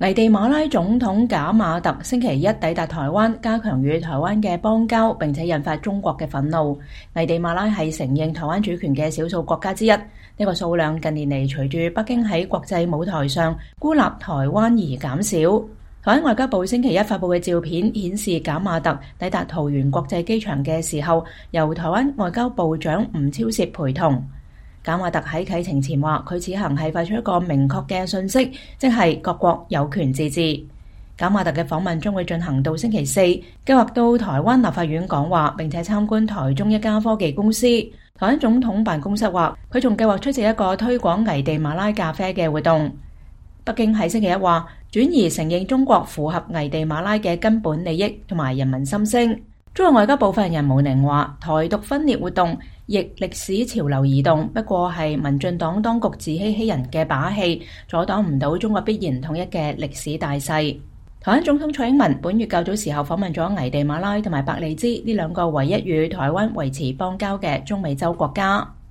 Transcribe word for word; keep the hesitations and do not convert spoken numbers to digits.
危地馬拉總統賈馬特星期一抵達台灣，加強與台灣嘅邦交，並且引發中國嘅憤怒。危地馬拉係承認台灣主權嘅少數國家之一，呢、這個數量近年嚟隨住北京喺國際舞台上孤立台灣而減少。台灣外交部星期一發布嘅照片顯示，賈馬特抵達桃園國際機場嘅時候，由台灣外交部長吳釗燮陪同。賈馬特喺啟程前話，佢此行係發出一個明確嘅訊息，即係各國有權自治。賈馬特嘅訪問將會進行到星期四，計劃到台灣立法院講話，並且參觀台中一家科技公司。台灣總統辦公室話，佢仲計劃出席一個推廣危地馬拉咖啡嘅活動。北京喺星期一話，轉移承認中國符合危地馬拉嘅根本利益同埋人民心聲。中國外交部發言人毛寧話，台獨分裂活動逆歷史潮流而動，不過係民進黨當局自欺欺人嘅把戲，阻擋唔到中國必然統一嘅歷史大勢。台灣總統蔡英文本月較早時候訪問咗危地馬拉同埋伯利茲呢兩個唯一與台灣維持邦交嘅中美洲國家。